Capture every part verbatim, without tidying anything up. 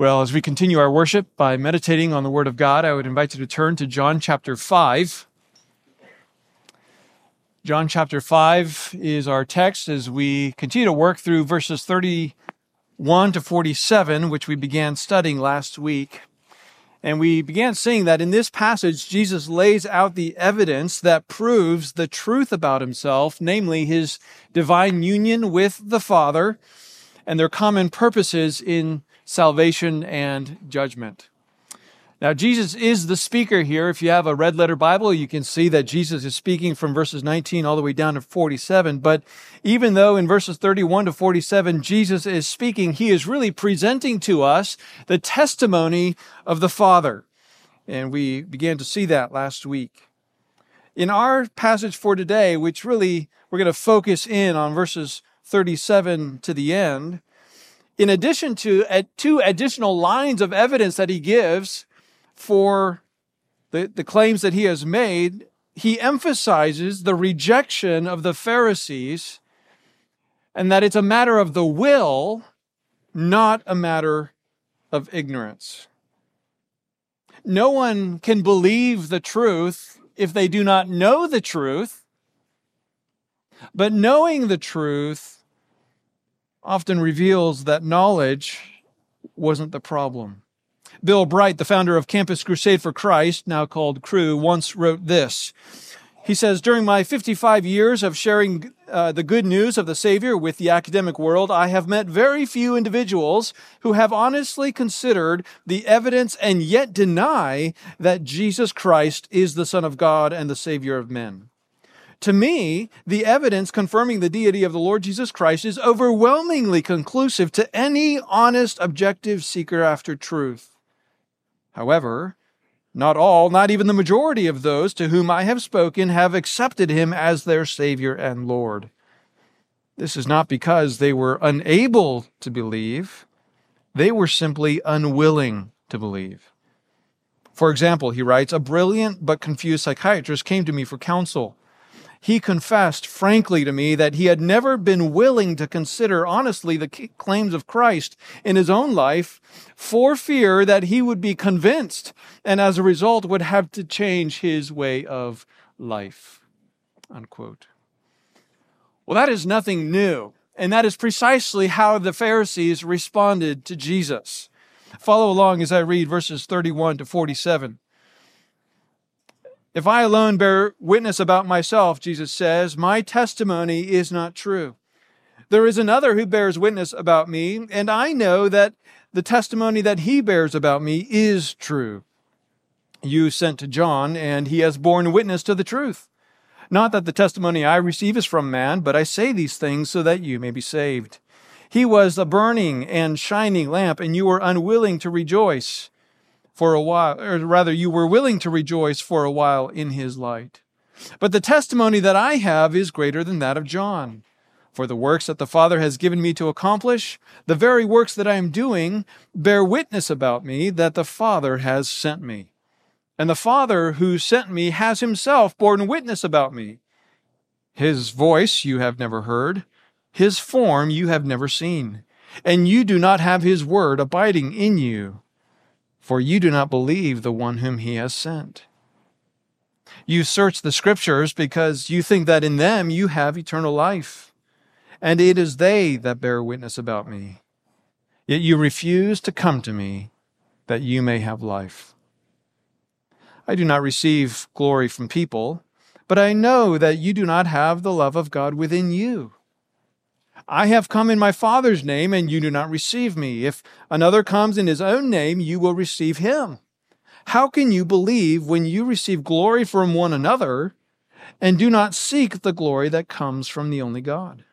Well, as we continue our worship by meditating on the Word of God, I would invite you to turn to John chapter five. John chapter five is our text as we continue to work through verses thirty-one to forty-seven, which we began studying last week. And we began seeing that in this passage, Jesus lays out the evidence that proves the truth about himself, namely his divine union with the Father and their common purposes in salvation and judgment. Now, Jesus is the speaker here. If you have a red letter Bible, you can see that Jesus is speaking from verses nineteen all the way down to forty-seven. But even though in verses thirty-one to forty-seven, Jesus is speaking, he is really presenting to us the testimony of the Father. And we began to see that last week. In our passage for today, which really we're going to focus in on verses thirty-seven to the end, in addition to uh, two additional lines of evidence that he gives for the, the claims that he has made, he emphasizes the rejection of the Pharisees and that it's a matter of the will, not a matter of ignorance. No one can believe the truth if they do not know the truth, but knowing the truth often reveals that knowledge wasn't the problem. Bill Bright, the founder of Campus Crusade for Christ, now called Cru, once wrote this. He says, during my fifty-five years of sharing uh, the good news of the Savior with the academic world, I have met very few individuals who have honestly considered the evidence and yet deny that Jesus Christ is the Son of God and the Savior of men. To me, the evidence confirming the deity of the Lord Jesus Christ is overwhelmingly conclusive to any honest, objective seeker after truth. However, not all, not even the majority of those to whom I have spoken have accepted him as their Savior and Lord. This is not because they were unable to believe. They were simply unwilling to believe. For example, he writes, a brilliant but confused psychiatrist came to me for counsel. He confessed frankly to me that he had never been willing to consider honestly the claims of Christ in his own life for fear that he would be convinced and as a result would have to change his way of life. Unquote. Well, that is nothing new, and that is precisely how the Pharisees responded to Jesus. Follow along as I read verses thirty-one to forty-seven. If I alone bear witness about myself, Jesus says, my testimony is not true. There is another who bears witness about me, and I know that the testimony that he bears about me is true. You sent to John, and he has borne witness to the truth. Not that the testimony I receive is from man, but I say these things so that you may be saved. He was a burning and shining lamp, and you were unwilling to rejoice. For a while, or rather, you were willing to rejoice for a while in his light. But the testimony that I have is greater than that of John. For the works that the Father has given me to accomplish, the very works that I am doing, bear witness about me that the Father has sent me. And the Father who sent me has himself borne witness about me. His voice you have never heard, his form you have never seen, and you do not have his word abiding in you. For you do not believe the one whom he has sent. You search the Scriptures because you think that in them you have eternal life, and it is they that bear witness about me. Yet you refuse to come to me that you may have life. I do not receive glory from people, but I know that you do not have the love of God within you. I have come in my Father's name, and you do not receive me. If another comes in his own name, you will receive him. How can you believe when you receive glory from one another and do not seek the glory that comes from the only God?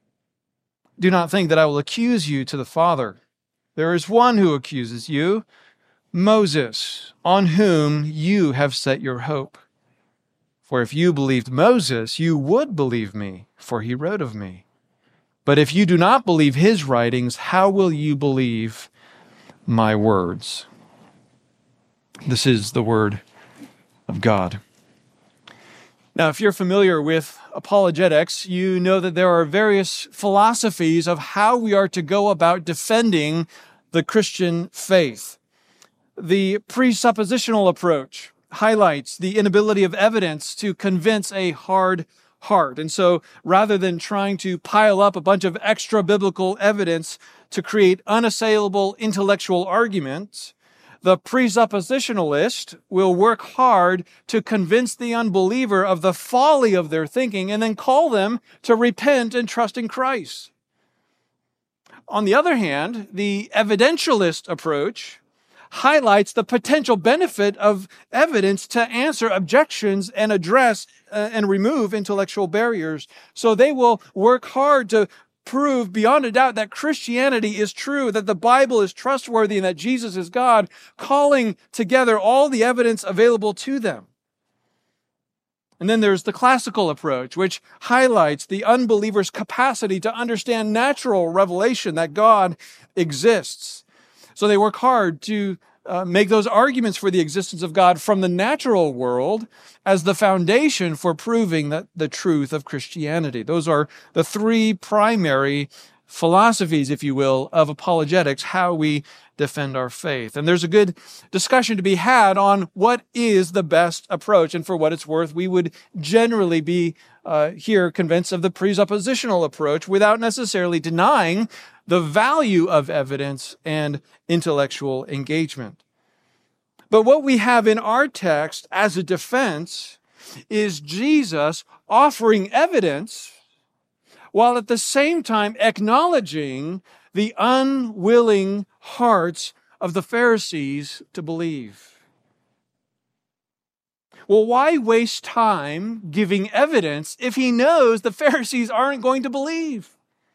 Do not think that I will accuse you to the Father. There is one who accuses you, Moses, on whom you have set your hope. For if you believed Moses, you would believe me, for he wrote of me. But if you do not believe his writings, how will you believe my words? This is the word of God. Now, if you're familiar with apologetics, you know that there are various philosophies of how we are to go about defending the Christian faith. The presuppositional approach highlights the inability of evidence to convince a hard heart. And so rather than trying to pile up a bunch of extra biblical evidence to create unassailable intellectual arguments, the presuppositionalist will work hard to convince the unbeliever of the folly of their thinking and then call them to repent and trust in Christ. On the other hand, the evidentialist approach highlights the potential benefit of evidence to answer objections and address uh, and remove intellectual barriers. So they will work hard to prove beyond a doubt that Christianity is true, that the Bible is trustworthy, and that Jesus is God, calling together all the evidence available to them. And then there's the classical approach, which highlights the unbeliever's capacity to understand natural revelation that God exists. So they work hard to uh, make those arguments for the existence of God from the natural world as the foundation for proving that the truth of Christianity. Those are the three primary philosophies, if you will, of apologetics, how we defend our faith. And there's a good discussion to be had on what is the best approach. And for what it's worth, we would generally be uh, here convinced of the presuppositional approach without necessarily denying the value of evidence and intellectual engagement. But what we have in our text as a defense is Jesus offering evidence while at the same time acknowledging the unwilling hearts of the Pharisees to believe. Well, why waste time giving evidence if he knows the Pharisees aren't going to believe?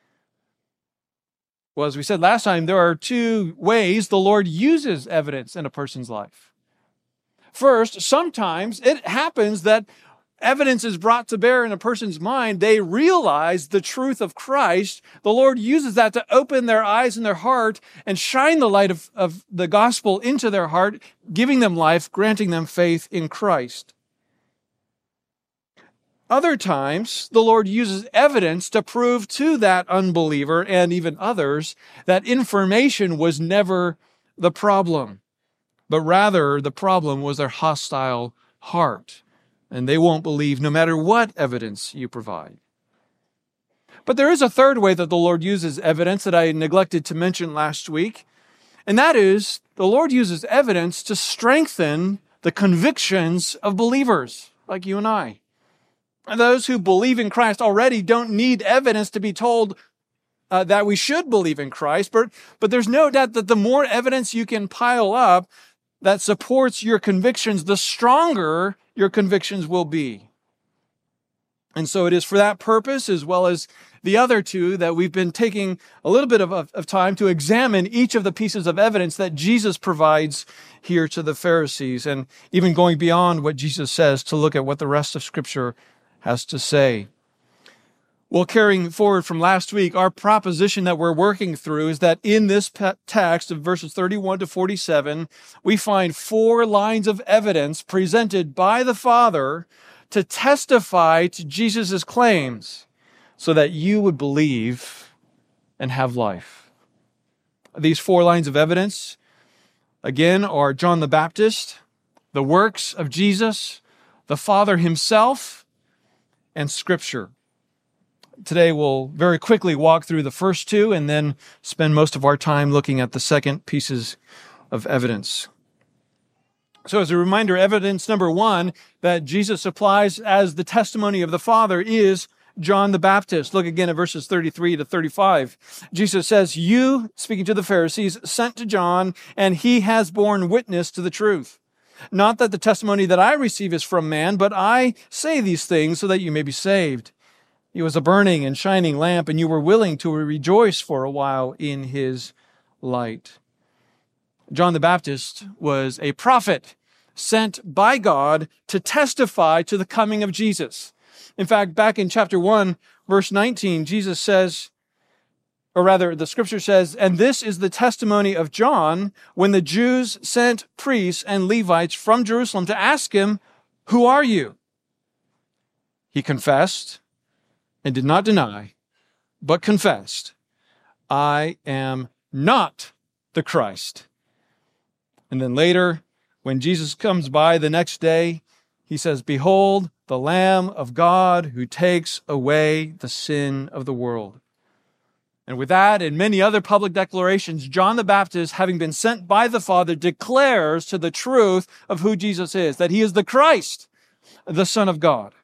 Well, as we said last time, there are two ways the Lord uses evidence in a person's life. First, sometimes it happens that evidence is brought to bear in a person's mind. They realize the truth of Christ. The Lord uses that to open their eyes and their heart and shine the light of, of the gospel into their heart, giving them life, granting them faith in Christ. Other times, the Lord uses evidence to prove to that unbeliever and even others that information was never the problem, but rather the problem was their hostile heart. And they won't believe no matter what evidence you provide. But there is a third way that the Lord uses evidence that I neglected to mention last week, and that is the Lord uses evidence to strengthen the convictions of believers like you and I. And those who believe in Christ already don't need evidence to be told uh, that we should believe in Christ, but, but there's no doubt that the more evidence you can pile up that supports your convictions, the stronger your convictions will be. And so it is for that purpose, as well as the other two, that we've been taking a little bit of, of time to examine each of the pieces of evidence that Jesus provides here to the Pharisees, and even going beyond what Jesus says to look at what the rest of Scripture has to say. Well, carrying forward from last week, our proposition that we're working through is that in this text of verses thirty-one to forty-seven, we find four lines of evidence presented by the Father to testify to Jesus' claims so that you would believe and have life. These four lines of evidence, again, are John the Baptist, the works of Jesus, the Father himself, and Scripture. Today we'll very quickly walk through the first two and then spend most of our time looking at the second pieces of evidence. So as a reminder, evidence number one that Jesus supplies as the testimony of the Father is John the Baptist. Look again at verses thirty-three to thirty-five. Jesus says, "You," speaking to the Pharisees, "sent to John, and he has borne witness to the truth. Not that the testimony that I receive is from man, but I say these things so that you may be saved. He was a burning and shining lamp, and you were willing to rejoice for a while in his light." John the Baptist was a prophet sent by God to testify to the coming of Jesus. In fact, back in chapter one, verse nineteen, Jesus says, or rather, the Scripture says, "And this is the testimony of John when the Jews sent priests and Levites from Jerusalem to ask him, 'Who are you?' He confessed and did not deny, but confessed, 'I am not the Christ. And then later, when Jesus comes by the next day, he says, behold, the Lamb of God who takes away the sin of the world. And with that and many other public declarations, John the Baptist, having been sent by the Father, declares to the truth of who Jesus is, that he is the Christ, the Son of God.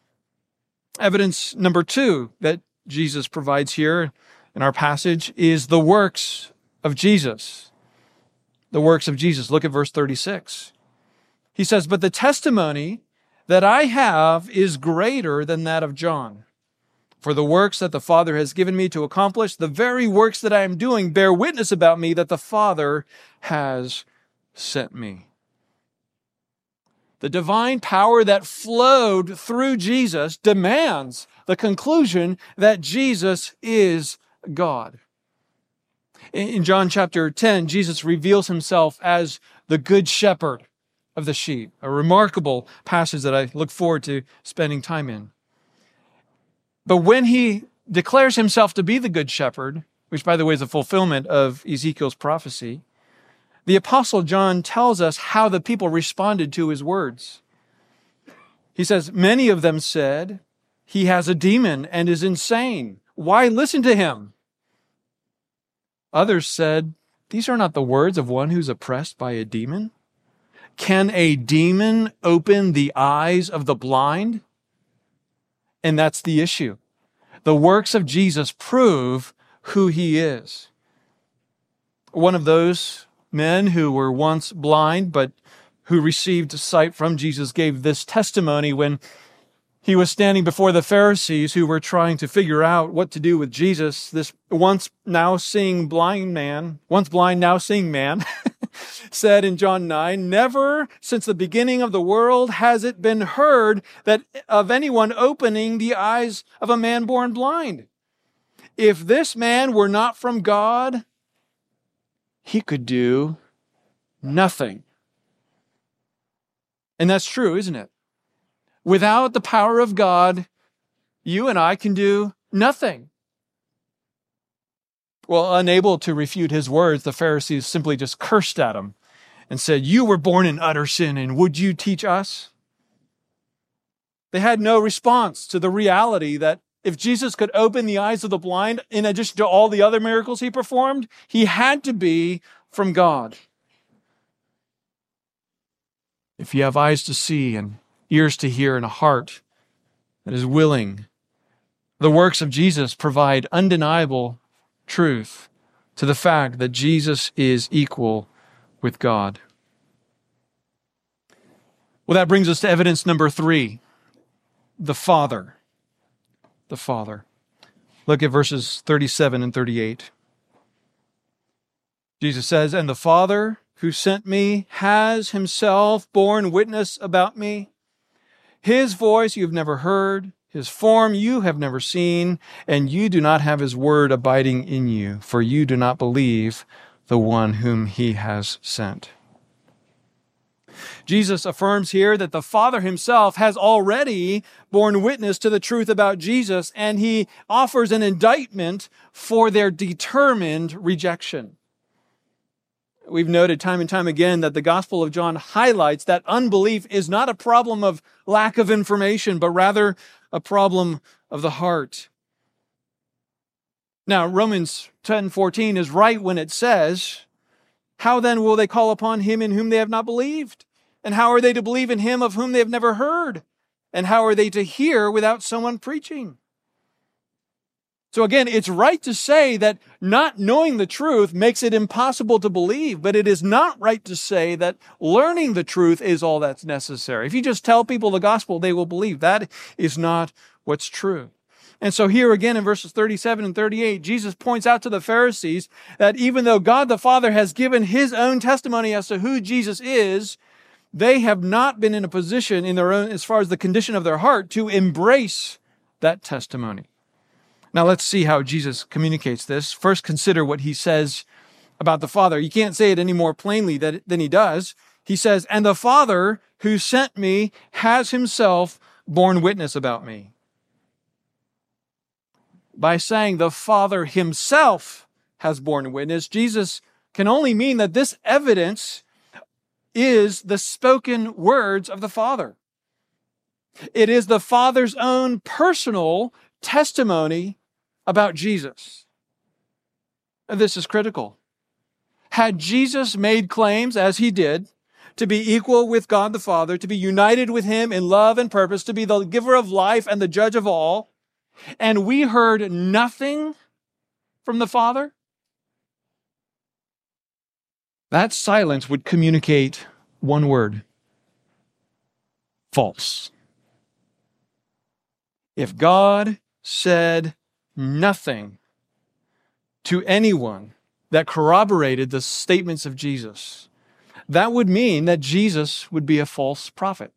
Evidence number two that Jesus provides here in our passage is the works of Jesus. The works of Jesus. Look at verse thirty-six. He says, but the testimony that I have is greater than that of John. For the works that the Father has given me to accomplish, the very works that I am doing, bear witness about me that the Father has sent me. The divine power that flowed through Jesus demands the conclusion that Jesus is God. In John chapter ten, Jesus reveals himself as the good shepherd of the sheep, a remarkable passage that I look forward to spending time in. But when he declares himself to be the good shepherd, which by the way is a fulfillment of Ezekiel's prophecy, the Apostle John tells us how the people responded to his words. He says, many of them said, he has a demon and is insane. Why listen to him? Others said, these are not the words of one who's oppressed by a demon. Can a demon open the eyes of the blind? And that's the issue. The works of Jesus prove who he is. One of those men who were once blind, but who received sight from Jesus, gave this testimony when he was standing before the Pharisees who were trying to figure out what to do with Jesus. This once now seeing blind man, once blind, now seeing man, said in John nine, never since the beginning of the world has it been heard that of anyone opening the eyes of a man born blind. If this man were not from God, he could do nothing. And that's true, isn't it? Without the power of God, you and I can do nothing. Well, unable to refute his words, the Pharisees simply just cursed at him and said, you were born in utter sin, and would you teach us? They had no response to the reality that if Jesus could open the eyes of the blind, in addition to all the other miracles he performed, he had to be from God. If you have eyes to see and ears to hear and a heart that is willing, the works of Jesus provide undeniable truth to the fact that Jesus is equal with God. Well, that brings us to evidence number three, the Father. The Father. Look at verses thirty-seven and thirty-eight. Jesus says, and the Father who sent me has himself borne witness about me. His voice you have never heard, his form you have never seen, and you do not have his word abiding in you, for you do not believe the one whom he has sent. Jesus affirms here that the Father himself has already borne witness to the truth about Jesus, and he offers an indictment for their determined rejection. We've noted time and time again that the Gospel of John highlights that unbelief is not a problem of lack of information, but rather a problem of the heart. Now, Romans ten fourteen is right when it says, how then will they call upon him in whom they have not believed? And how are they to believe in him of whom they have never heard? And how are they to hear without someone preaching? So again, it's right to say that not knowing the truth makes it impossible to believe, but it is not right to say that learning the truth is all that's necessary. If you just tell people the gospel, they will believe. That is not what's true. And so here again in verses thirty-seven and thirty-eight, Jesus points out to the Pharisees that even though God the Father has given his own testimony as to who Jesus is, they have not been in a position in their own, as far as the condition of their heart, to embrace that testimony. Now let's see how Jesus communicates this. First, consider what he says about the Father. You can't say it any more plainly than he does. He says, and the Father who sent me has himself borne witness about me. By saying the Father himself has borne witness, Jesus can only mean that this evidence is the spoken words of the Father. It is the Father's own personal testimony about Jesus. And this is critical. Had Jesus made claims, as he did, to be equal with God the Father, to be united with him in love and purpose, to be the giver of life and the judge of all, and we heard nothing from the Father, that silence would communicate one word: false. If God said nothing to anyone that corroborated the statements of Jesus, that would mean that Jesus would be a false prophet.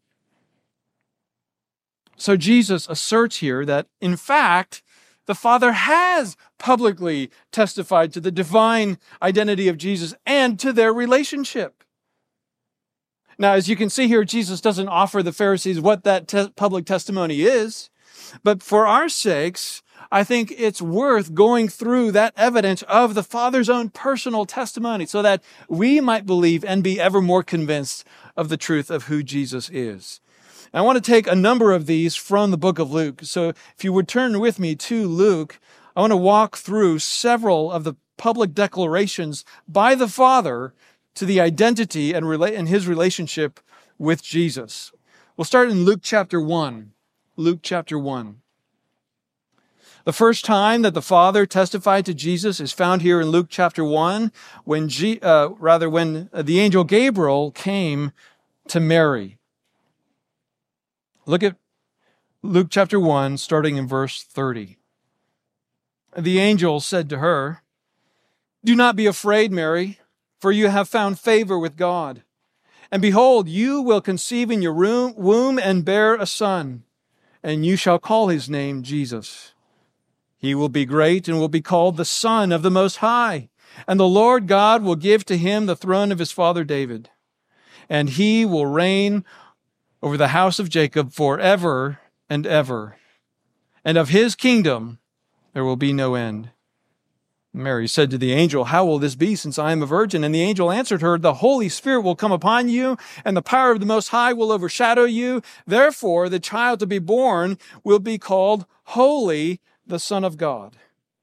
So Jesus asserts here that, in fact, the Father has publicly testified to the divine identity of Jesus and to their relationship. Now, as you can see here, Jesus doesn't offer the Pharisees what that te- public testimony is, but for our sakes, I think it's worth going through that evidence of the Father's own personal testimony so that we might believe and be ever more convinced of the truth of who Jesus is. And I want to take a number of these from the book of Luke. So if you would turn with me to Luke, I want to walk through several of the public declarations by the Father to the identity and, rela- and his relationship with Jesus. We'll start in Luke chapter one. Luke chapter one. The first time that the Father testified to Jesus is found here in Luke chapter one, when G, uh, rather when the angel Gabriel came to Mary. Look at Luke chapter one, starting in verse thirty. The angel said to her, "Do not be afraid, Mary, for you have found favor with God. And behold, you will conceive in your womb and bear a son, and you shall call his name Jesus. He will be great and will be called the Son of the Most High. And the Lord God will give to him the throne of his father David. And he will reign over the house of Jacob forever and ever. And of his kingdom there will be no end." Mary said to the angel, "How will this be, since I am a virgin?" And the angel answered her, "The Holy Spirit will come upon you, and the power of the Most High will overshadow you. Therefore, the child to be born will be called Holy, the Son of God."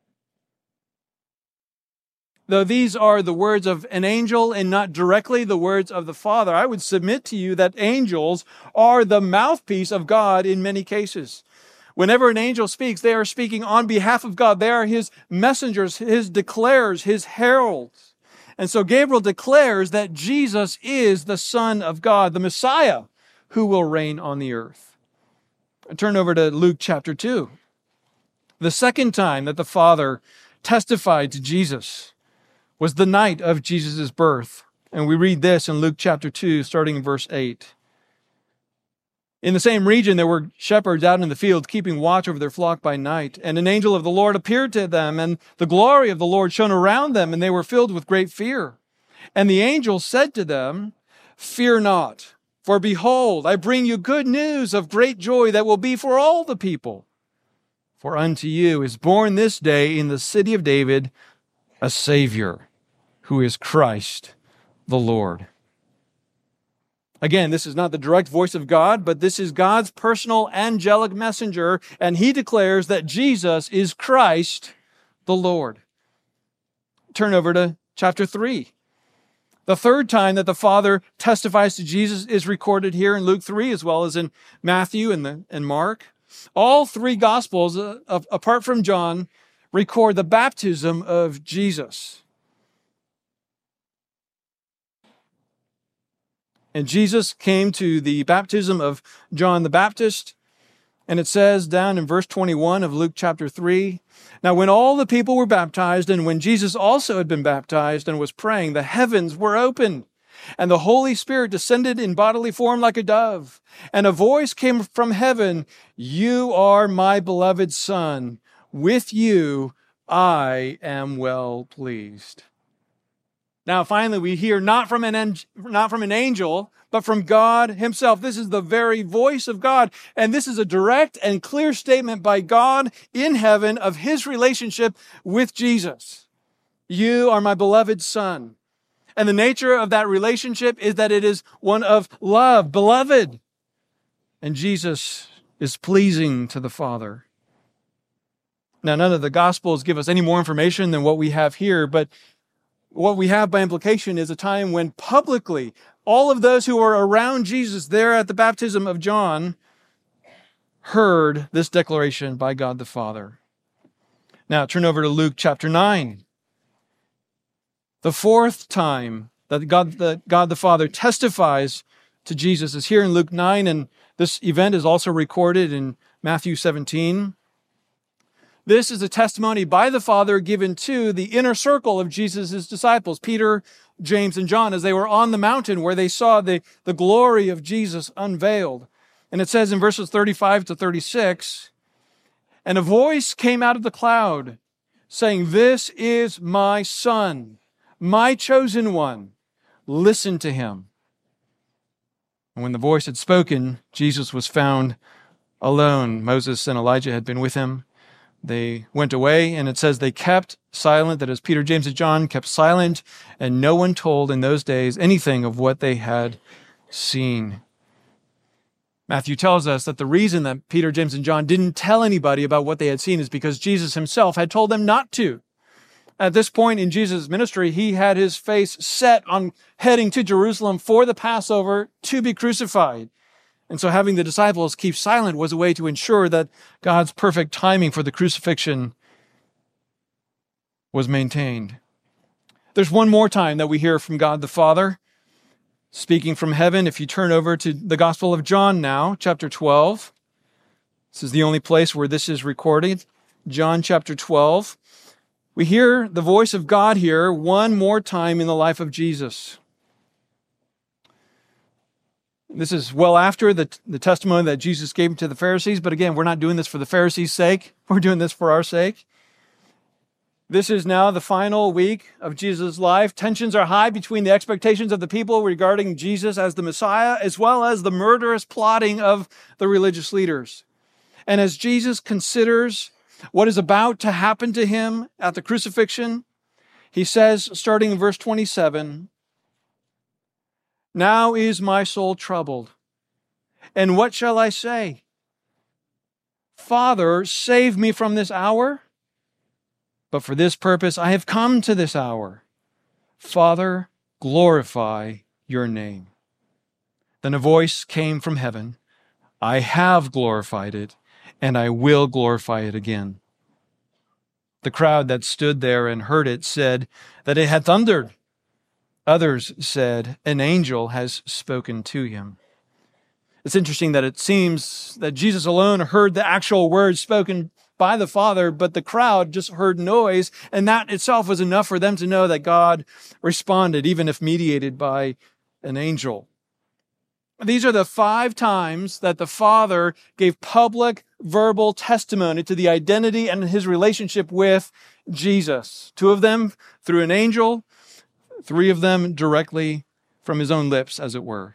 Though these are the words of an angel and not directly the words of the Father, I would submit to you that angels are the mouthpiece of God in many cases. Whenever an angel speaks, they are speaking on behalf of God. They are his messengers, his declarers, his heralds. And so Gabriel declares that Jesus is the Son of God, the Messiah, who will reign on the earth. Turn over to Luke chapter two. The second time that the Father testified to Jesus was the night of Jesus' birth. And we read this in Luke chapter two, starting in verse eight. In the same region, there were shepherds out in the field keeping watch over their flock by night. And an angel of the Lord appeared to them, and the glory of the Lord shone around them, and they were filled with great fear. And the angel said to them, "Fear not, for behold, I bring you good news of great joy that will be for all the people. For unto you is born this day in the city of David a Savior, who is Christ the Lord." Again, this is not the direct voice of God, but this is God's personal angelic messenger, and he declares that Jesus is Christ the Lord. Turn over to chapter three. The third time that the Father testifies to Jesus is recorded here in Luke three, as well as in Matthew and, the, and Mark. All three Gospels, uh, of, apart from John, record the baptism of Jesus. And Jesus came to the baptism of John the Baptist. And it says down in verse twenty-one of Luke chapter three, "Now when all the people were baptized, and when Jesus also had been baptized and was praying, the heavens were opened, and the Holy Spirit descended in bodily form like a dove. And a voice came from heaven, 'You are my beloved Son. With you I am well pleased.'" Now, finally, we hear not from an not from an angel, but from God himself. This is the very voice of God. And this is a direct and clear statement by God in heaven of his relationship with Jesus. "You are my beloved Son. And the nature of that relationship is that it is one of love, beloved. And Jesus is pleasing to the Father. Now, none of the Gospels give us any more information than what we have here, but what we have by implication is a time when publicly all of those who were around Jesus there at the baptism of John heard this declaration by God the Father. Now, turn over to Luke chapter nine. The fourth time that God, that God the Father testifies to Jesus is here in Luke nine, and this event is also recorded in Matthew seventeen. This is a testimony by the Father given to the inner circle of Jesus' disciples, Peter, James, and John, as they were on the mountain where they saw the, the glory of Jesus unveiled. And it says in verses thirty-five to thirty-six, "And a voice came out of the cloud, saying, 'This is my Son, my chosen one. Listen to him.' And when the voice had spoken, Jesus was found alone. Moses and Elijah had been with him. They went away, and it says they kept silent, that is, Peter, James, and John kept silent, and no one told in those days anything of what they had seen." Matthew tells us that the reason that Peter, James, and John didn't tell anybody about what they had seen is because Jesus himself had told them not to. At this point in Jesus' ministry, he had his face set on heading to Jerusalem for the Passover to be crucified. And so having the disciples keep silent was a way to ensure that God's perfect timing for the crucifixion was maintained. There's one more time that we hear from God the Father speaking from heaven. If you turn over to the Gospel of John now, chapter twelve. This is the only place where this is recorded. John chapter twelve. We hear the voice of God here one more time in the life of Jesus. This is well after the, the testimony that Jesus gave to the Pharisees, but again, we're not doing this for the Pharisees' sake. We're doing this for our sake. This is now the final week of Jesus' life. Tensions are high between the expectations of the people regarding Jesus as the Messiah, as well as the murderous plotting of the religious leaders. And as Jesus considers what is about to happen to him at the crucifixion, he says, starting in verse twenty-seven, "Now is my soul troubled, and what shall I say? Father, save me from this hour. But for this purpose I have come to this hour. Father, glorify your name." Then a voice came from heaven, "I have glorified it, and I will glorify it again." The crowd that stood there and heard it said that it had thundered. Others said, "An angel has spoken to him." It's interesting that it seems that Jesus alone heard the actual words spoken by the Father, but the crowd just heard noise, and that itself was enough for them to know that God responded, even if mediated by an angel. These are the five times that the Father gave public verbal testimony to the identity and his relationship with Jesus. Two of them through an angel, three of them directly from his own lips, as it were.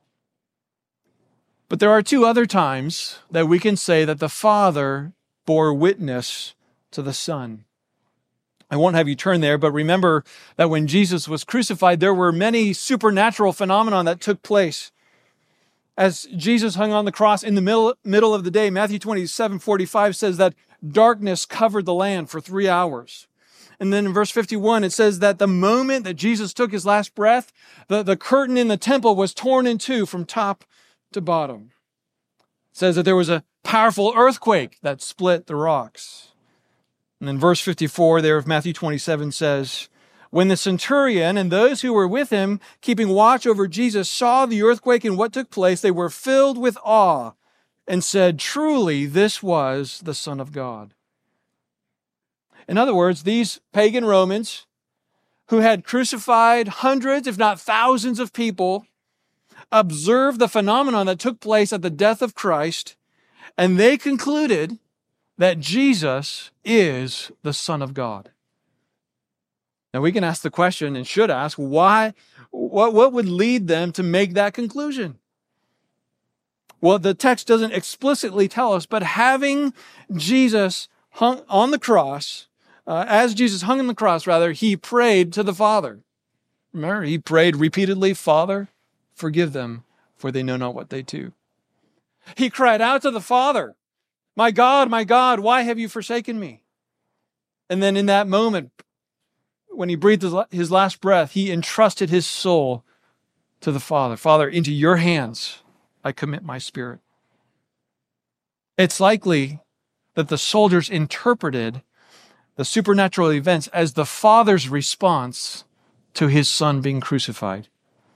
But there are two other times that we can say that the Father bore witness to the Son. I won't have you turn there, but remember that when Jesus was crucified, there were many supernatural phenomena that took place. As Jesus hung on the cross in the middle, middle of the day, Matthew twenty-seven forty-five says that darkness covered the land for three hours. And then in verse fifty-one, it says that the moment that Jesus took his last breath, the, the curtain in the temple was torn in two from top to bottom. It says that there was a powerful earthquake that split the rocks. And then verse fifty-four there of Matthew twenty-seven says, "When the centurion and those who were with him, keeping watch over Jesus, saw the earthquake and what took place, they were filled with awe and said, 'Truly, this was the Son of God.'" In other words, these pagan Romans who had crucified hundreds, if not thousands of people, observed the phenomenon that took place at the death of Christ, and they concluded that Jesus is the Son of God. Now we can ask the question, and should ask, why, what, what would lead them to make that conclusion? Well, the text doesn't explicitly tell us, but having Jesus hung on the cross, uh, as Jesus hung on the cross, rather, he prayed to the Father. Remember, he prayed repeatedly, Father, forgive them, for they know not what they do. He cried out to the Father, my God, my God, why have you forsaken me? And then in that moment, when he breathed his last breath, he entrusted his soul to the Father. Father, into your hands I commit my spirit. It's likely that the soldiers interpreted the supernatural events as the Father's response to his Son being crucified.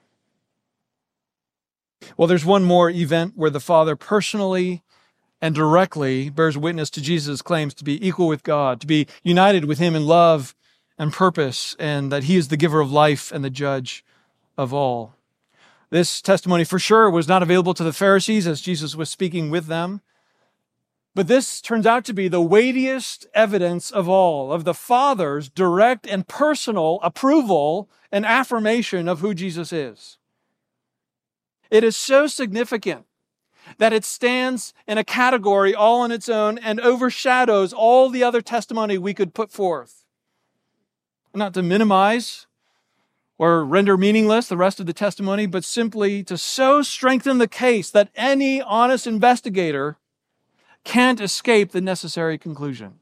Well, there's one more event where the Father personally and directly bears witness to Jesus' claims to be equal with God, to be united with him in love and purpose, and that he is the giver of life and the judge of all. This testimony for sure was not available to the Pharisees as Jesus was speaking with them. But this turns out to be the weightiest evidence of all, of the Father's direct and personal approval and affirmation of who Jesus is. It is so significant that it stands in a category all on its own and overshadows all the other testimony we could put forth. Not to minimize or render meaningless the rest of the testimony, but simply to so strengthen the case that any honest investigator can't escape the necessary conclusion.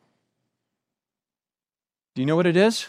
Do you know what it is?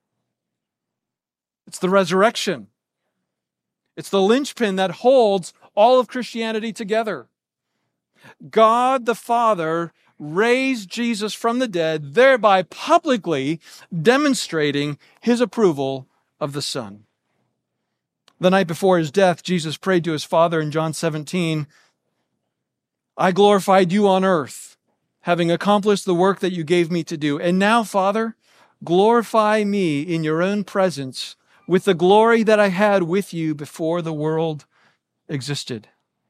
It's the resurrection. It's the linchpin that holds all of Christianity together. God the Father raised Jesus from the dead, thereby publicly demonstrating his approval of the Son. The night before his death, Jesus prayed to his Father in John seventeen, I glorified you on earth, having accomplished the work that you gave me to do. And now, Father, glorify me in your own presence with the glory that I had with you before the world existed.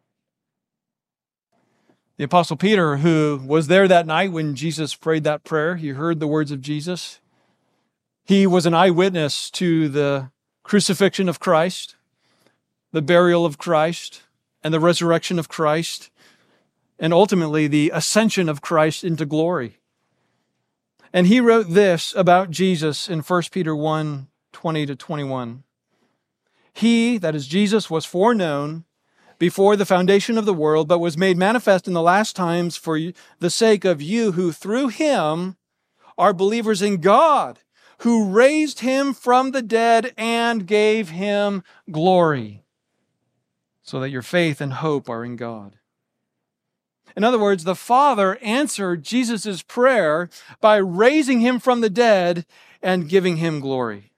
The Apostle Peter, who was there that night when Jesus prayed that prayer, he heard the words of Jesus. He was an eyewitness to the crucifixion of Christ, the burial of Christ, and the resurrection of Christ, and ultimately the ascension of Christ into glory. And he wrote this about Jesus in First Peter one, twenty to twenty-one. He, that is Jesus, was foreknown before the foundation of the world, but was made manifest in the last times for the sake of you who through him are believers in God, who raised him from the dead and gave him glory, so that your faith and hope are in God. In other words, the Father answered Jesus' prayer by raising him from the dead and giving him glory.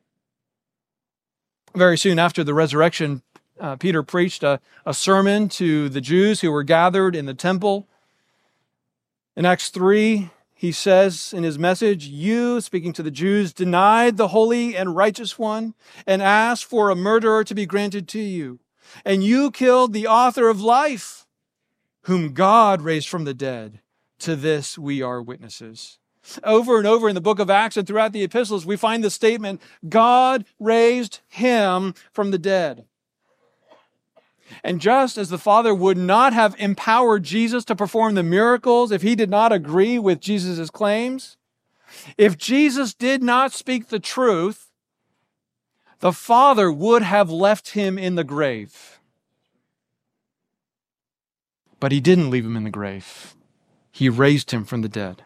Very soon after the resurrection, uh, Peter preached a, a sermon to the Jews who were gathered in the temple. In Acts three, he says in his message, you, speaking to the Jews, denied the holy and righteous one and asked for a murderer to be granted to you. And you killed the author of life, whom God raised from the dead. To this we are witnesses. Over and over in the book of Acts and throughout the epistles, we find the statement, God raised him from the dead. And just as the Father would not have empowered Jesus to perform the miracles if he did not agree with Jesus' claims, if Jesus did not speak the truth, the Father would have left him in the grave. But he didn't leave him in the grave. He raised him from the dead.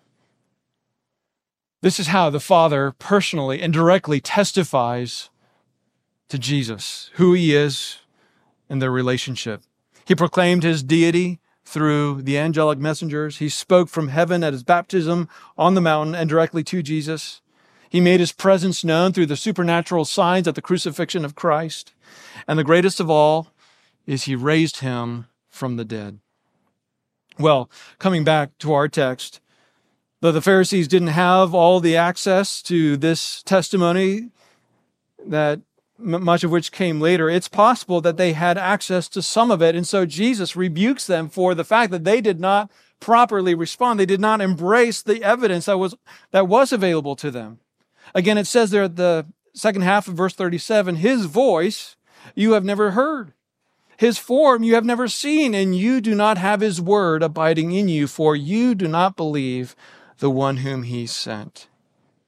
This is how the Father personally and directly testifies to Jesus, who he is, and their relationship. He proclaimed his deity through the angelic messengers. He spoke from heaven at his baptism on the mountain and directly to Jesus. He made his presence known through the supernatural signs at the crucifixion of Christ. And the greatest of all is he raised him from the dead. Well, coming back to our text, though the Pharisees didn't have all the access to this testimony, that m- much of which came later, it's possible that they had access to some of it. And so Jesus rebukes them for the fact that they did not properly respond. They did not embrace the evidence that was, that was available to them. Again, it says there at the second half of verse thirty-seven, his voice you have never heard. His form you have never seen, and you do not have his word abiding in you, for you do not believe the one whom he sent.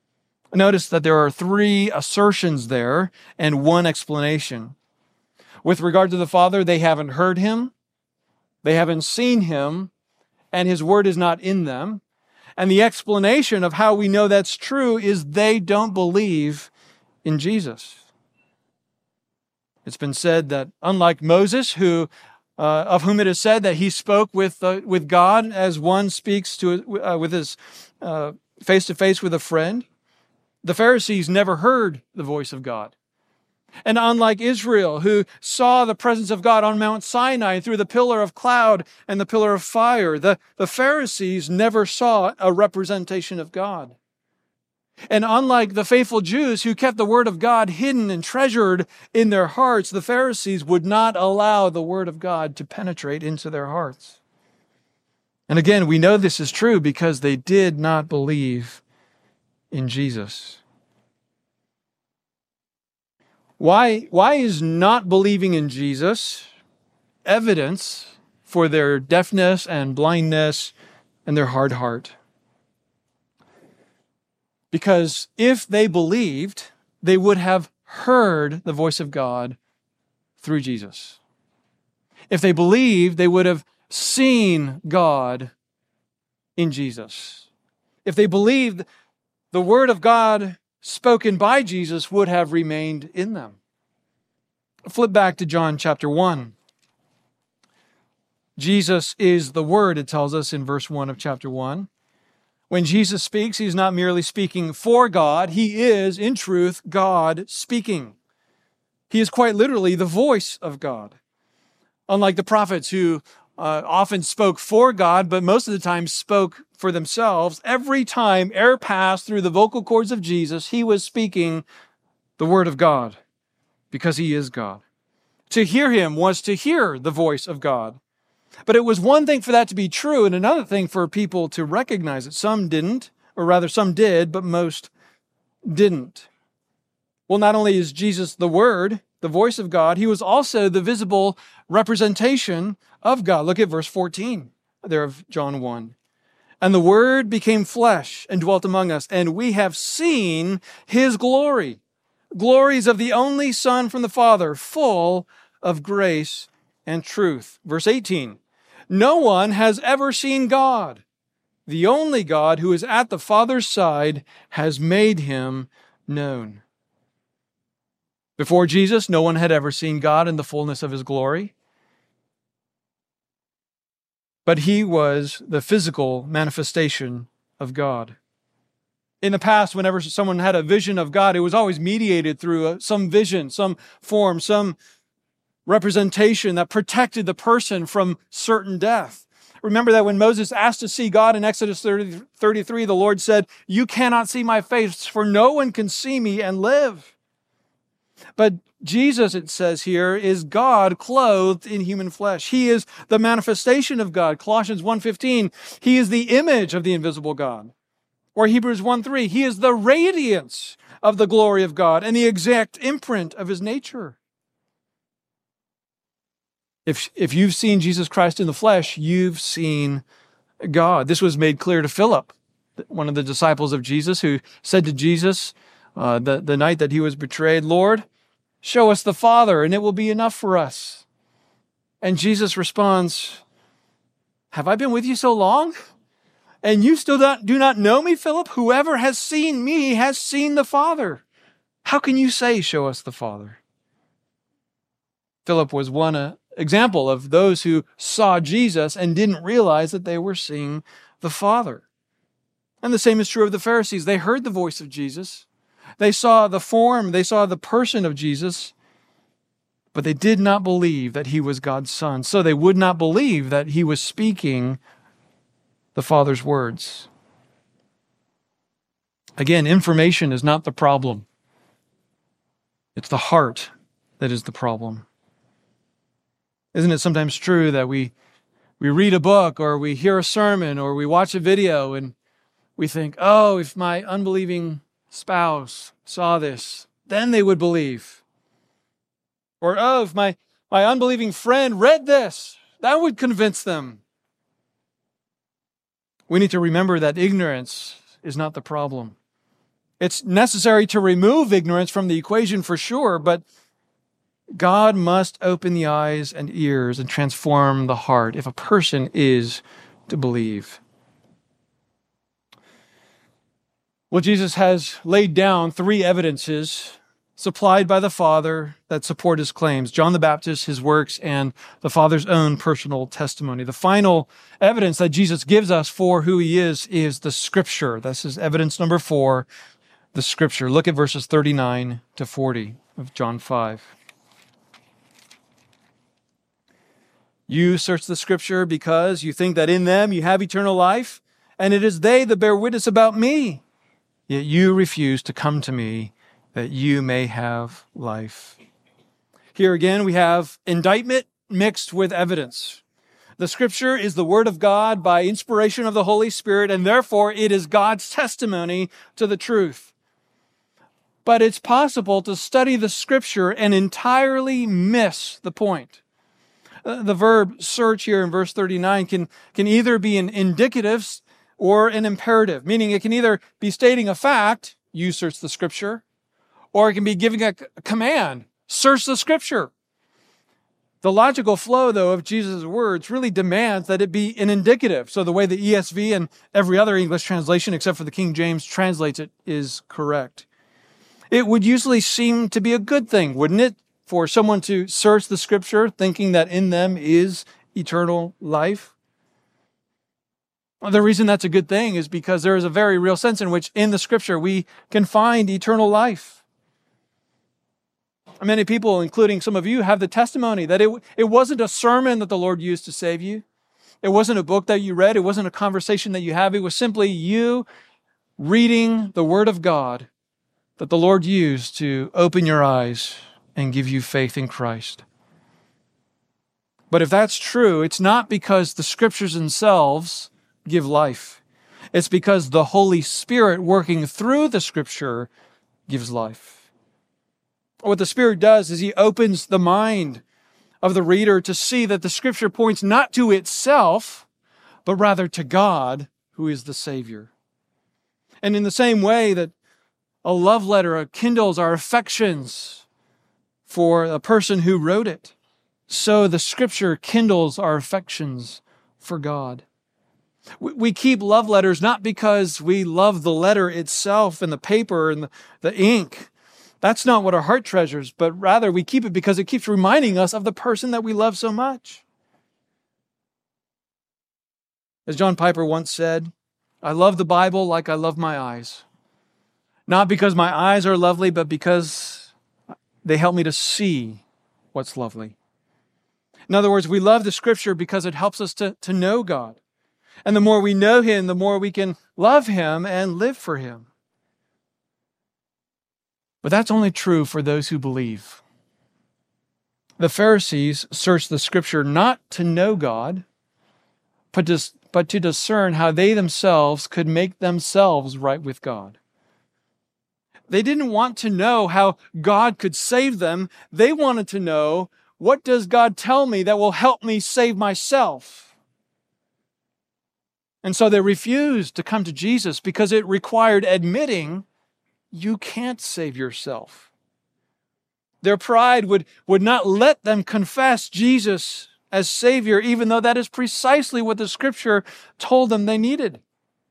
Notice that there are three assertions there and one explanation. With regard to the Father, they haven't heard him, they haven't seen him, and his word is not in them. And the explanation of how we know that's true is they don't believe in Jesus. It's been said that unlike Moses, who uh, of whom it is said that he spoke with uh, with God as one speaks to uh, with his uh, face to face with a friend, the Pharisees never heard the voice of God. And unlike Israel, who saw the presence of God on Mount Sinai through the pillar of cloud and the pillar of fire, the, the Pharisees never saw a representation of God. And unlike the faithful Jews who kept the word of God hidden and treasured in their hearts, the Pharisees would not allow the word of God to penetrate into their hearts. And again, we know this is true because they did not believe in Jesus. Why, why is not believing in Jesus evidence for their deafness and blindness and their hard heart? Because if they believed, they would have heard the voice of God through Jesus. If they believed, they would have seen God in Jesus. If they believed, the word of God spoken by Jesus would have remained in them. Flip back to John chapter one. Jesus is the Word, it tells us in verse one of chapter one. When Jesus speaks, he's not merely speaking for God. He is, in truth, God speaking. He is quite literally the voice of God. Unlike the prophets who uh, often spoke for God, but most of the time spoke for themselves, every time air passed through the vocal cords of Jesus, he was speaking the word of God because he is God. To hear him was to hear the voice of God. But it was one thing for that to be true and another thing for people to recognize it. Some didn't, or rather some did, but most didn't. Well, not only is Jesus the Word, the voice of God, he was also the visible representation of God. Look at verse fourteen there of John one. And the Word became flesh and dwelt among us, and we have seen his glory. Glories of the only Son from the Father, full of grace and truth. Verse eighteen. No one has ever seen God. The only God who is at the Father's side has made him known. Before Jesus, no one had ever seen God in the fullness of his glory. But he was the physical manifestation of God. In the past, whenever someone had a vision of God, it was always mediated through some vision, some form, some representation that protected the person from certain death. Remember that when Moses asked to see God in Exodus thirty, thirty-three, the Lord said, "You cannot see my face, for no one can see me and live." But Jesus, it says here, is God clothed in human flesh. He is the manifestation of God. Colossians one fifteen, he is the image of the invisible God. Or Hebrews one three, he is the radiance of the glory of God and the exact imprint of his nature. If, if you've seen Jesus Christ in the flesh, you've seen God. This was made clear to Philip, one of the disciples of Jesus, who said to Jesus uh, the, the night that he was betrayed, "Lord, show us the Father, and it will be enough for us." And Jesus responds, "Have I been with you so long? And you still not, do not know me, Philip? Whoever has seen me has seen the Father. How can you say, 'Show us the Father'?" Philip was one uh, example of those who saw Jesus and didn't realize that they were seeing the Father. And the same is true of the Pharisees. They heard the voice of Jesus. They saw the form, they saw the person of Jesus, but they did not believe that he was God's Son. So they would not believe that he was speaking the Father's words. Again, information is not the problem. It's the heart that is the problem. Isn't it sometimes true that we we read a book or we hear a sermon or we watch a video and we think, "Oh, if my unbelieving spouse saw this, then they would believe." Or, "Oh, if my, my unbelieving friend read this, that would convince them." We need to remember that ignorance is not the problem. It's necessary to remove ignorance from the equation for sure, but God must open the eyes and ears and transform the heart if a person is to believe. Well, Jesus has laid down three evidences supplied by the Father that support his claims: John the Baptist, his works, and the Father's own personal testimony. The final evidence that Jesus gives us for who he is is the Scripture. This is evidence number four, the Scripture. Look at verses thirty-nine to forty of John five. You search the Scripture because you think that in them you have eternal life, and it is they that bear witness about me. Yet you refuse to come to me that you may have life. Here again, we have indictment mixed with evidence. The Scripture is the Word of God by inspiration of the Holy Spirit, and therefore it is God's testimony to the truth. But it's possible to study the Scripture and entirely miss the point. Uh, the verb search here in verse thirty-nine can, can either be an indicative or an imperative, meaning it can either be stating a fact, you search the Scripture, or it can be giving a command, search the Scripture. The logical flow, though, of Jesus' words really demands that it be an indicative. So the way the E S V and every other English translation, except for the King James, translates it is correct. It would usually seem to be a good thing, wouldn't it, for someone to search the Scripture thinking that in them is eternal life? The reason that's a good thing is because there is a very real sense in which in the Scripture we can find eternal life. Many people, including some of you, have the testimony that it, it wasn't a sermon that the Lord used to save you. It wasn't a book that you read. It wasn't a conversation that you have. It was simply you reading the Word of God that the Lord used to open your eyes and give you faith in Christ. But if that's true, it's not because the Scriptures themselves give life. It's because the Holy Spirit working through the Scripture gives life. What the Spirit does is he opens the mind of the reader to see that the Scripture points not to itself, but rather to God, who is the Savior. And in the same way that a love letter kindles our affections for a person who wrote it, so the Scripture kindles our affections for God. We keep love letters not because we love the letter itself and the paper and the, the ink. That's not what our heart treasures, but rather we keep it because it keeps reminding us of the person that we love so much. As John Piper once said, I love the Bible like I love my eyes. Not because my eyes are lovely, but because they help me to see what's lovely. In other words, we love the Scripture because it helps us to, to know God. And the more we know Him, the more we can love Him and live for Him. But that's only true for those who believe. The Pharisees searched the Scripture not to know God, but to, but to discern how they themselves could make themselves right with God. They didn't want to know how God could save them. They wanted to know, what does God tell me that will help me save myself? And so they refused to come to Jesus because it required admitting you can't save yourself. Their pride would, would not let them confess Jesus as Savior, even though that is precisely what the Scripture told them they needed.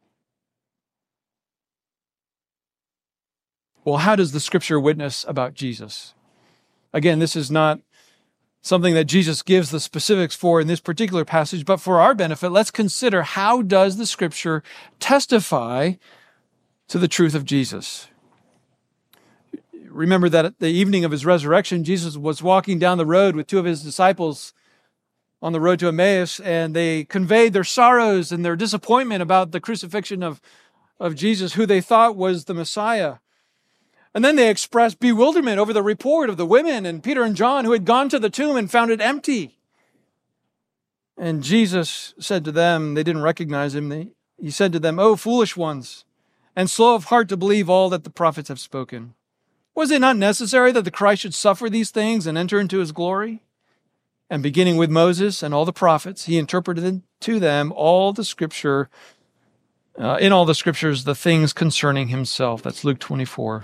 Well, how does the Scripture witness about Jesus? Again, this is not something that Jesus gives the specifics for in this particular passage, but for our benefit, let's consider how does the Scripture testify to the truth of Jesus. Remember that at the evening of his resurrection, Jesus was walking down the road with two of his disciples on the road to Emmaus, and they conveyed their sorrows and their disappointment about the crucifixion of, of Jesus, who they thought was the Messiah. And then they expressed bewilderment over the report of the women and Peter and John who had gone to the tomb and found it empty. And Jesus said to them, they didn't recognize him, they, he said to them, "O foolish ones, and slow of heart to believe all that the prophets have spoken. Was it not necessary that the Christ should suffer these things and enter into his glory?" And beginning with Moses and all the prophets, he interpreted to them all the Scripture uh, in all the scriptures the things concerning himself. That's Luke twenty-four.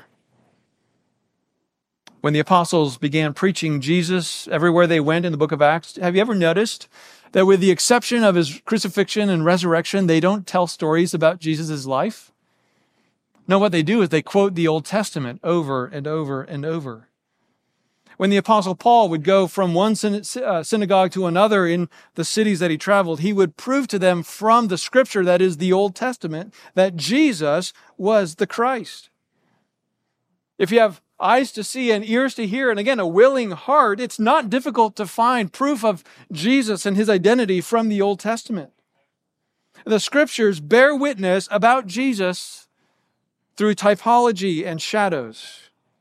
When the apostles began preaching Jesus everywhere they went in the book of Acts, have you ever noticed that with the exception of his crucifixion and resurrection, they don't tell stories about Jesus' life? No, what they do is they quote the Old Testament over and over and over. When the apostle Paul would go from one synagogue to another in the cities that he traveled, he would prove to them from the scripture, that is the Old Testament, that Jesus was the Christ. If you have eyes to see and ears to hear, and again, a willing heart, it's not difficult to find proof of Jesus and his identity from the Old Testament. The scriptures bear witness about Jesus through typology and shadows.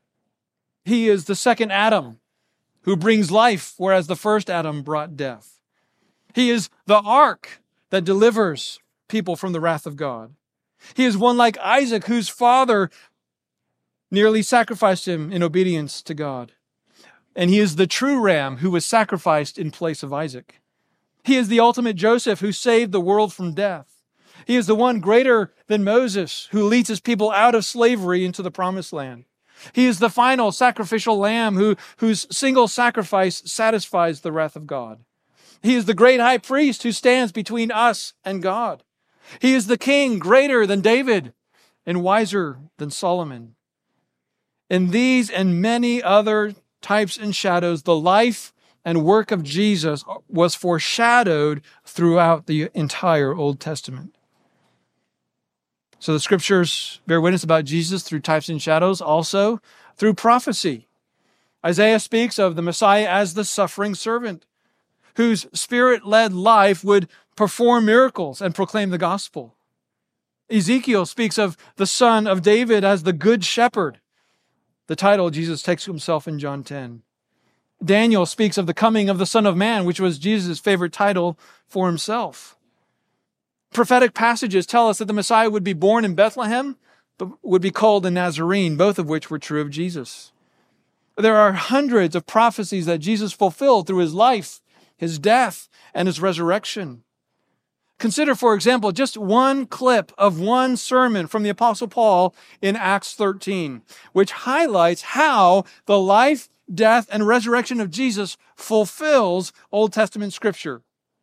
He is the second Adam who brings life, whereas the first Adam brought death. He is the ark that delivers people from the wrath of God. He is one like Isaac, whose father nearly sacrificed him in obedience to God. And he is the true ram who was sacrificed in place of Isaac. He is the ultimate Joseph who saved the world from death. He is the one greater than Moses who leads his people out of slavery into the promised land. He is the final sacrificial lamb who, whose single sacrifice satisfies the wrath of God. He is the great high priest who stands between us and God. He is the king greater than David and wiser than Solomon. In these and many other types and shadows, the life and work of Jesus was foreshadowed throughout the entire Old Testament. So the scriptures bear witness about Jesus through types and shadows, also through prophecy. Isaiah speaks of the Messiah as the suffering servant, whose spirit-led life would perform miracles and proclaim the gospel. Ezekiel speaks of the son of David as the good shepherd, the title Jesus takes to himself in John ten. Daniel speaks of the coming of the Son of Man, which was Jesus' favorite title for himself. Prophetic passages tell us that the Messiah would be born in Bethlehem, but would be called a Nazarene, both of which were true of Jesus. There are hundreds of prophecies that Jesus fulfilled through his life, his death, and his resurrection. Consider, for example, just one clip of one sermon from the Apostle Paul in Acts thirteen, which highlights how the life, death, and resurrection of Jesus fulfills Old Testament scripture.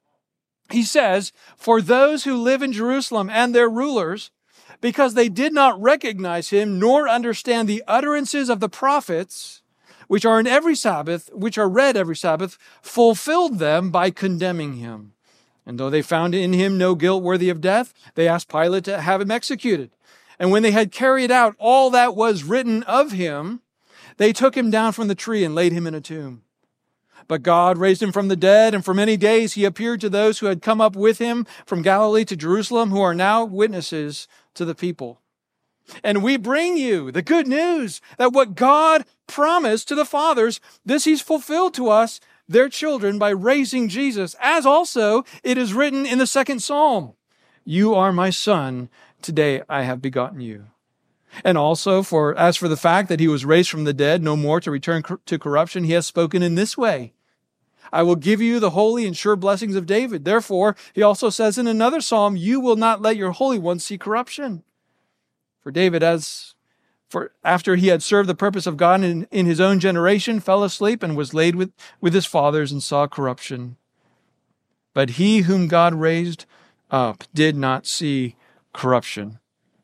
He says, "For those who live in Jerusalem and their rulers, because they did not recognize him nor understand the utterances of the prophets, which are in every Sabbath, which are read every Sabbath, fulfilled them by condemning him. And though they found in him no guilt worthy of death, they asked Pilate to have him executed. And when they had carried out all that was written of him, they took him down from the tree and laid him in a tomb. But God raised him from the dead, and for many days he appeared to those who had come up with him from Galilee to Jerusalem, who are now witnesses to the people. And we bring you the good news that what God promised to the fathers, this he's fulfilled to us, their children, by raising Jesus, as also it is written in the second Psalm, 'You are my son, today I have begotten you.' And also, for as for the fact that he was raised from the dead, no more to return cor- to corruption, he has spoken in this way, 'I will give you the holy and sure blessings of David.' Therefore, he also says in another psalm, 'You will not let your Holy One see corruption.' For David, as for after he had served the purpose of God in, in his own generation, fell asleep and was laid with, with his fathers and saw corruption. But he whom God raised up did not see corruption."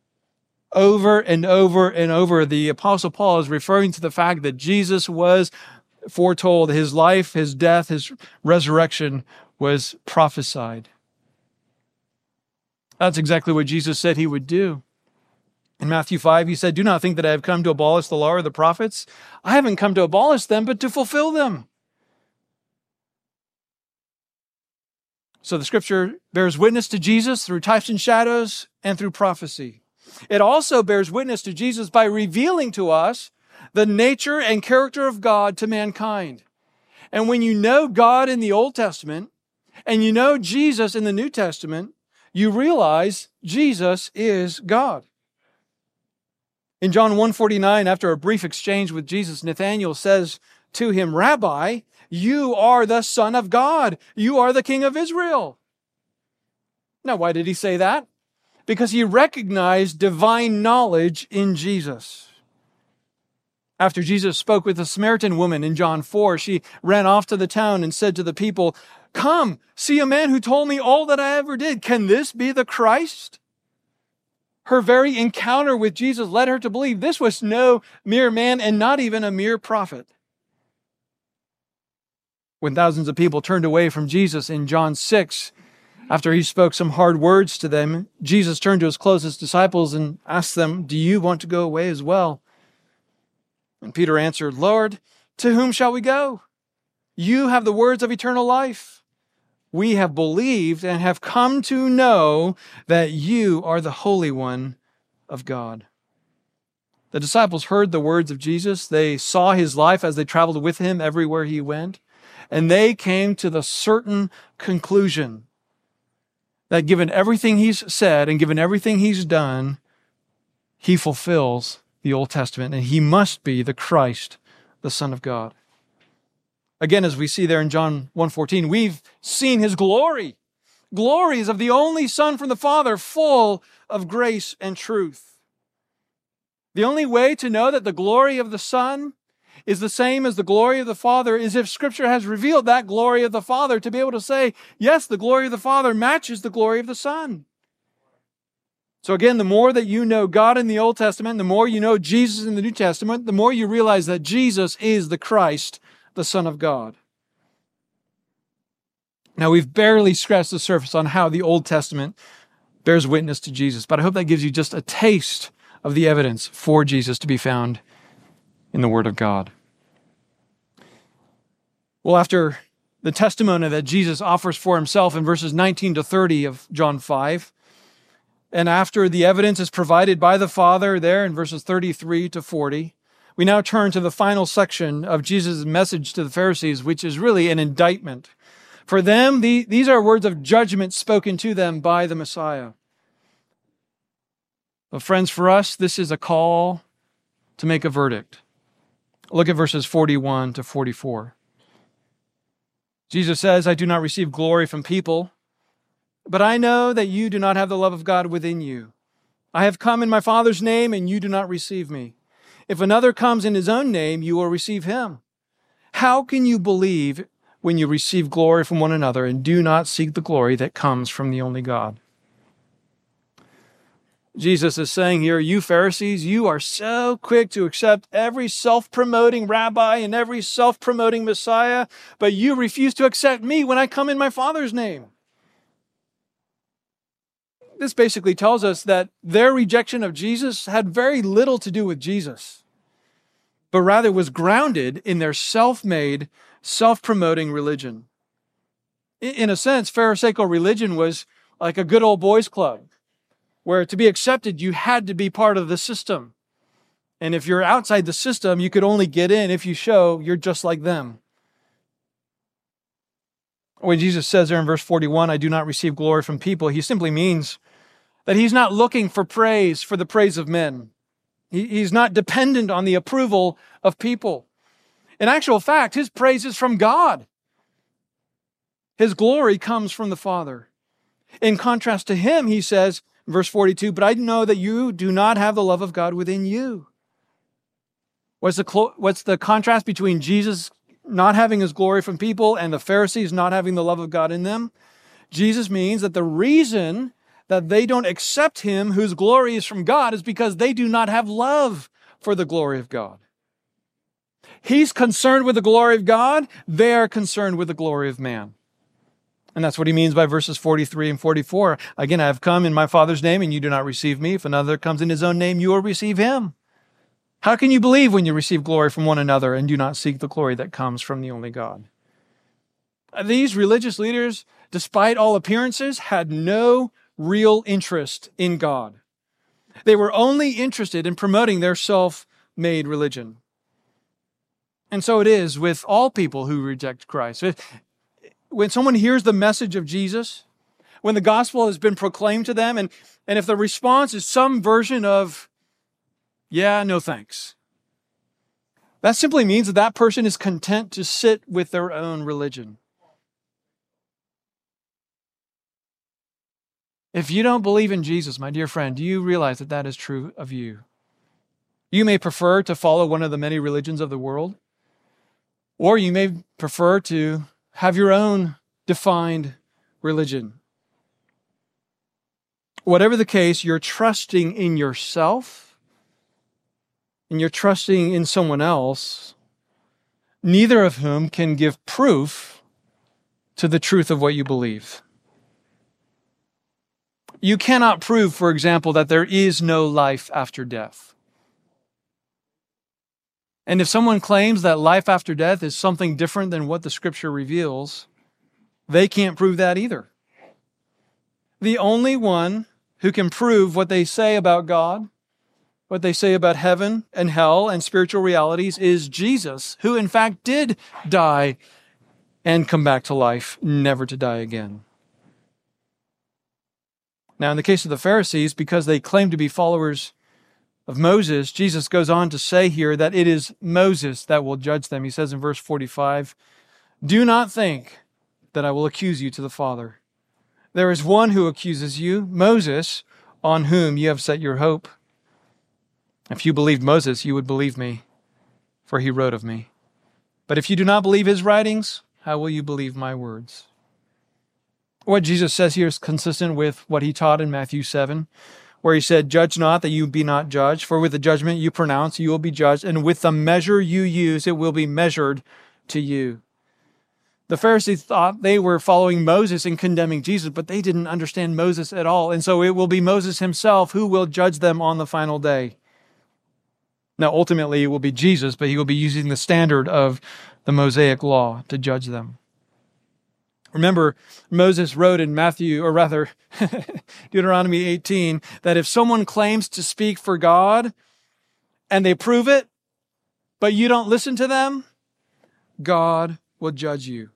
Over and over and over, the Apostle Paul is referring to the fact that Jesus was foretold. His life, his death, his resurrection was prophesied. That's exactly what Jesus said he would do. In Matthew five, he said, "Do not think that I have come to abolish the law or the prophets. I haven't come to abolish them, but to fulfill them." So the scripture bears witness to Jesus through types and shadows and through prophecy. It also bears witness to Jesus by revealing to us the nature and character of God to mankind. And when you know God in the Old Testament and you know Jesus in the New Testament, you realize Jesus is God. In John one forty-nine, after a brief exchange with Jesus, Nathanael says to him, "Rabbi, you are the Son of God. You are the King of Israel." Now, why did he say that? because he recognized divine knowledge in Jesus. After Jesus spoke with the Samaritan woman in John four, she ran off to the town and said to the people, "Come, see a man who told me all that I ever did. Can this be the Christ?" Her very encounter with Jesus led her to believe this was no mere man and not even a mere prophet. When thousands of people turned away from Jesus in John six, after he spoke some hard words to them, Jesus turned to his closest disciples and asked them, "Do you want to go away as well?" And Peter answered, "Lord, to whom shall we go? You have the words of eternal life. We have believed and have come to know that you are the Holy One of God." The disciples heard the words of Jesus. They saw his life as they traveled with him everywhere he went. And they came to the certain conclusion that given everything he's said and given everything he's done, he fulfills the Old Testament and he must be the Christ, the Son of God. Again, as we see there in John one fourteen, we've seen his glory. Glories of the only Son from the Father, full of grace and truth. The only way to know that the glory of the Son is the same as the glory of the Father is if Scripture has revealed that glory of the Father to be able to say, yes, the glory of the Father matches the glory of the Son. So again, the more that you know God in the Old Testament, the more you know Jesus in the New Testament, the more you realize that Jesus is the Christ, the Son of God. Now, we've barely scratched the surface on how the Old Testament bears witness to Jesus, but I hope that gives you just a taste of the evidence for Jesus to be found in the Word of God. Well, after the testimony that Jesus offers for himself in verses nineteen to thirty of John five, and after the evidence is provided by the Father there in verses thirty-three to forty, we now turn to the final section of Jesus' message to the Pharisees, which is really an indictment. For them, the, these are words of judgment spoken to them by the Messiah. But friends, for us, this is a call to make a verdict. Look at verses forty-one to forty-four. Jesus says, "I do not receive glory from people, but I know that you do not have the love of God within you. I have come in my Father's name, and you do not receive me. If another comes in his own name, you will receive him. How can you believe when you receive glory from one another and do not seek the glory that comes from the only God?" Jesus is saying here, you Pharisees, you are so quick to accept every self-promoting rabbi and every self-promoting Messiah, but you refuse to accept me when I come in my Father's name. This basically tells us that their rejection of Jesus had very little to do with Jesus, but rather was grounded in their self-made, self-promoting religion. In a sense, Pharisaical religion was like a good old boys club, where to be accepted, you had to be part of the system. And if you're outside the system, you could only get in if you show you're just like them. When Jesus says there in verse forty-one, "I do not receive glory from people," he simply means that he's not looking for praise for the praise of men. He, he's not dependent on the approval of people. In actual fact, his praise is from God. His glory comes from the Father. In contrast to him, he says, verse forty-two, "But I know that you do not have the love of God within you." What's the, clo- what's the contrast between Jesus not having his glory from people and the Pharisees not having the love of God in them? Jesus means that the reason that they don't accept him whose glory is from God is because they do not have love for the glory of God. He's concerned with the glory of God. They are concerned with the glory of man. And that's what he means by verses forty-three and forty-four. "Again, I have come in my Father's name, and you do not receive me. If another comes in his own name, you will receive him. How can you believe when you receive glory from one another and do not seek the glory that comes from the only God?" These religious leaders, despite all appearances, had no real interest in God. They were only interested in promoting their self-made religion. And so it is with all people who reject Christ. When someone hears the message of Jesus, when the gospel has been proclaimed to them, and, and if the response is some version of, "Yeah, no thanks," that simply means that that person is content to sit with their own religion. If you don't believe in Jesus, my dear friend, do you realize that that is true of you? You may prefer to follow one of the many religions of the world, or you may prefer to have your own defined religion. Whatever the case, you're trusting in yourself and you're trusting in someone else, neither of whom can give proof to the truth of what you believe. You cannot prove, for example, that there is no life after death. And if someone claims that life after death is something different than what the Scripture reveals, they can't prove that either. The only one who can prove what they say about God, what they say about heaven and hell and spiritual realities is Jesus, who in fact did die and come back to life, never to die again. Now, in the case of the Pharisees, because they claim to be followers of Moses, Jesus goes on to say here that it is Moses that will judge them. He says in verse forty-five, "Do not think that I will accuse you to the Father. There is one who accuses you, Moses, on whom you have set your hope. If you believed Moses, you would believe me, for he wrote of me. But if you do not believe his writings, how will you believe my words?" What Jesus says here is consistent with what he taught in Matthew seven, where he said, "Judge not that you be not judged, for with the judgment you pronounce, you will be judged, and with the measure you use, it will be measured to you." The Pharisees thought they were following Moses in condemning Jesus, but they didn't understand Moses at all. And so it will be Moses himself who will judge them on the final day. Now, ultimately, it will be Jesus, but he will be using the standard of the Mosaic law to judge them. Remember, Moses wrote in Matthew, or rather, Deuteronomy eighteen, that if someone claims to speak for God and they prove it, but you don't listen to them, God will judge you.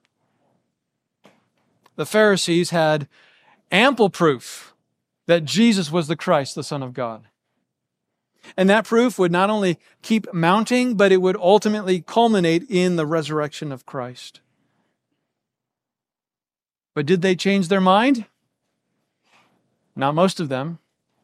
The Pharisees had ample proof that Jesus was the Christ, the Son of God. And that proof would not only keep mounting, but it would ultimately culminate in the resurrection of Christ. But did they change their mind? Not most of them.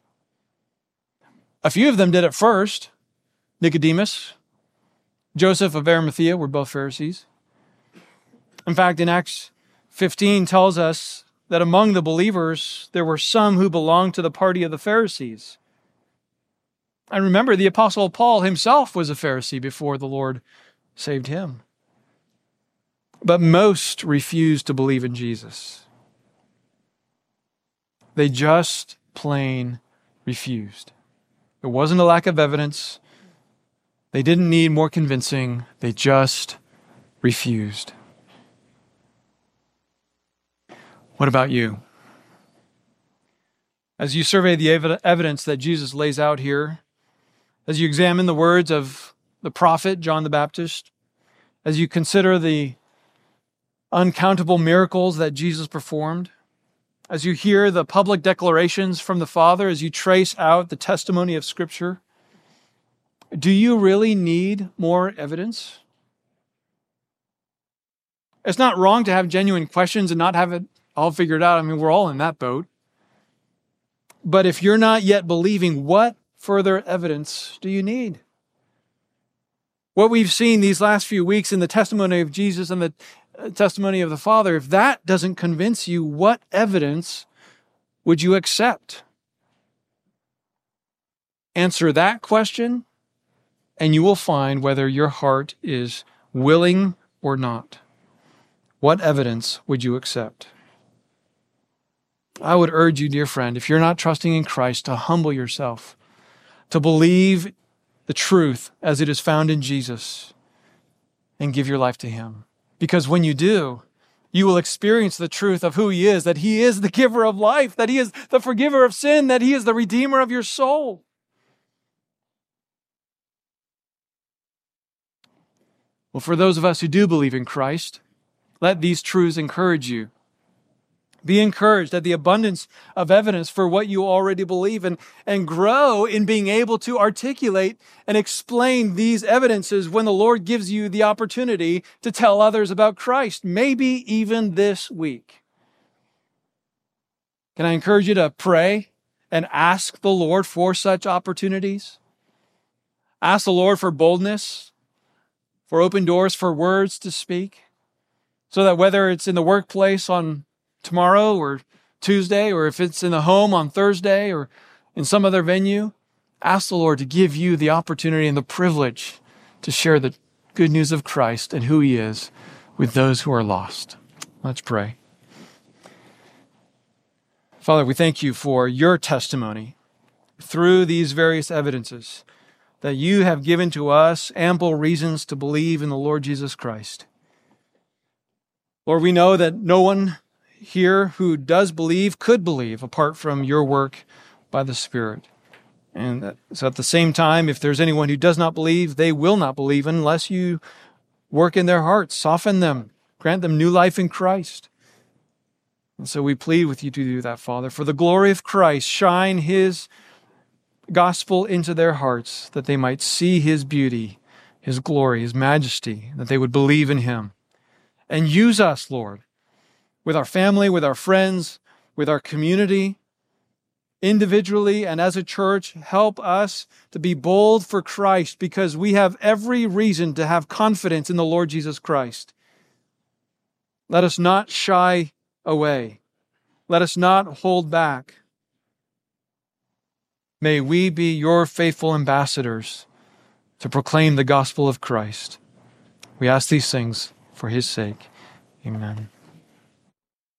A few of them did at first. Nicodemus, Joseph of Arimathea were both Pharisees. In fact, in Acts fifteen tells us that among the believers, there were some who belonged to the party of the Pharisees. And remember, the Apostle Paul himself was a Pharisee before the Lord saved him. But most refused to believe in Jesus. They just plain refused. It wasn't a lack of evidence. They didn't need more convincing. They just refused. What about you? As you survey the ev- evidence that Jesus lays out here, as you examine the words of the prophet John the Baptist, as you consider the uncountable miracles that Jesus performed, as you hear the public declarations from the Father, as you trace out the testimony of Scripture, do you really need more evidence? It's not wrong to have genuine questions and not have it all figured out. I mean, we're all in that boat. But if you're not yet believing, what further evidence do you need? What we've seen these last few weeks in the testimony of Jesus and the testimony of the Father, if that doesn't convince you, what evidence would you accept? Answer that question, and you will find whether your heart is willing or not. What evidence would you accept? I would urge you, dear friend, if you're not trusting in Christ, to humble yourself, to believe the truth as it is found in Jesus, and give your life to Him. Because when you do, you will experience the truth of who He is, that He is the giver of life, that He is the forgiver of sin, that He is the redeemer of your soul. Well, for those of us who do believe in Christ, let these truths encourage you. Be encouraged at the abundance of evidence for what you already believe, and, and grow in being able to articulate and explain these evidences when the Lord gives you the opportunity to tell others about Christ, maybe even this week. Can I encourage you to pray and ask the Lord for such opportunities? Ask the Lord for boldness, for open doors, for words to speak, so that whether it's in the workplace on tomorrow or Tuesday, or if it's in the home on Thursday or in some other venue, ask the Lord to give you the opportunity and the privilege to share the good news of Christ and who He is with those who are lost. Let's pray. Father, we thank you for your testimony through these various evidences that you have given to us ample reasons to believe in the Lord Jesus Christ. Lord, we know that no one here who does believe could believe apart from your work by the Spirit. And so at the same time, if there's anyone who does not believe, they will not believe unless you work in their hearts, soften them, grant them new life in Christ. And so we plead with you to do that, Father. For the glory of Christ, shine His gospel into their hearts, that they might see His beauty, His glory, His majesty, that they would believe in Him. And use us, Lord, with our family, with our friends, with our community, individually and as a church. Help us to be bold for Christ, because we have every reason to have confidence in the Lord Jesus Christ. Let us not shy away. Let us not hold back. May we be your faithful ambassadors to proclaim the gospel of Christ. We ask these things for His sake. Amen.